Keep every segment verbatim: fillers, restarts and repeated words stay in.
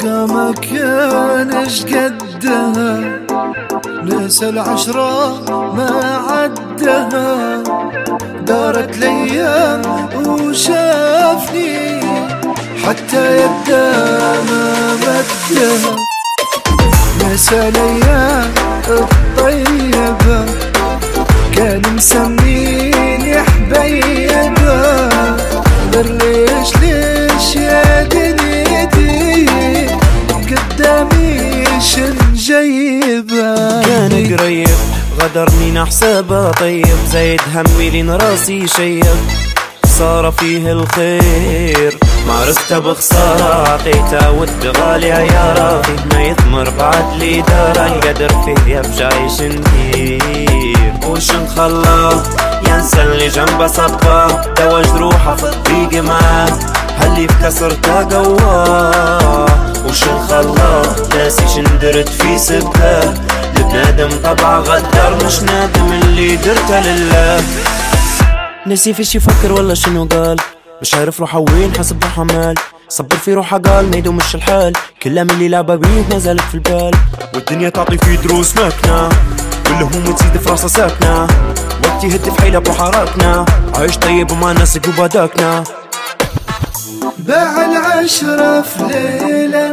حتى ما كانش قدها، نسى العشرة ما عدها. دارت الايام وشافني حتى يده ما مدها. نسى الايام الطيبة كان مسميني حبيبة. غير ليش ليش يا دنيتي قدامي شنجيبة. كان قريب غدرني نحسبه طيب، زايد همي لين راسي شيب. صار فيه الخير ما عرفت بخسارة، عطيته ود غالية يا راخي ما يثمر بعد لي دار. القدر فيه يبجع يشندير وشن خلاه ينسى اللي جنبه صباه. دوا جروحه في الطريق معاه هاللي بكسرته قواه. وشن خلاه ناسي شندرت في سباه. لبنادم طبعا غدر مش نادم اللي درته لله. نسي فيش يفكر ولا شنو قال، مش عارف روحه وين حسب روحه مال. صبر في روحه قال ما يدومش الحال، كلام اللي لعبه بيه ما زالت في البال. والدنيا تعطي فيه دروس ماكنة والهموم تزيد في راسه ساكنة. وقت يهد في حيلة بحاراتنا عايش طيب وما ناسق وبداكنا. باع العشرة في ليلة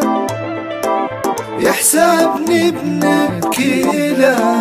يحسبني بنكيلة.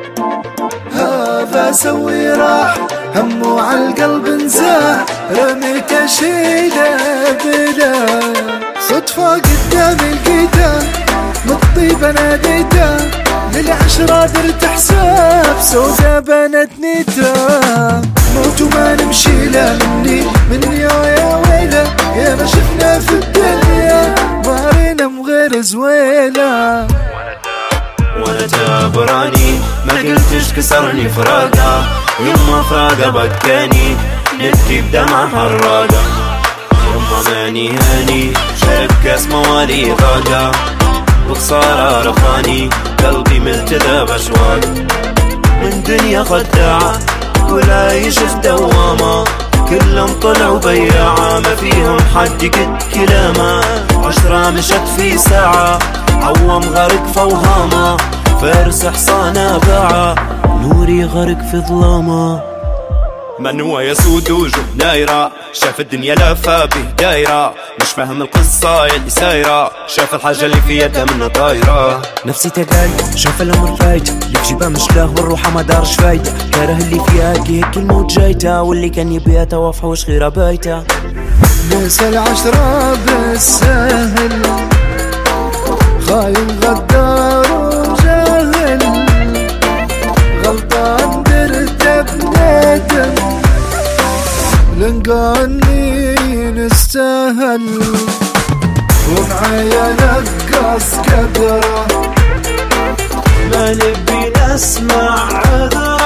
هذا سوي راح همه عالقلب نزاح، رميت اشيله بلا صدفة قدامي لقيته مطيبة ناديته. للعشرة درت حساب سودا بنت نيته. موت وما نمشي له مني مني يا ويله. يا ما شفنا في الدنيا ظهرنا مغير زويله. وانا جابراني ما قلتش كسرني فراقه، يما فراقه بكاني نبكي بدمع حراقه. يما ماني هاني شرب كاس موالي غاقه، بخسارة رفاني قلبي ملتذى باشواق. من دنيا خداعة ولا في دوامة، كلهم طلعوا بياعة ما فيهم حد قد كلامة. عشرة مشت في ساعة عوام غرق فوهامة، فارس حصانة باعة نوري غرق في ظلامة. من هو يسود وجه دايرة، شاف الدنيا لافة به دايرة. مش فاهم القصة يلي سايرة، شاف الحاجة اللي في يدها منها طايرة. نفسي تقال شاف الأمر فايت، اللي في جيبها مش له والروحة ما دارش فايدة. كاره اللي فيها كي هيك الموت جايته، واللي كان يبيها توافح وش غيره بايته. نسى العشرة بالسهل خاين غدار وجاهل. غلطان درت بندم لنقاني نستاهل. ومعايا نقص قدره ما نبي نسمع عذر.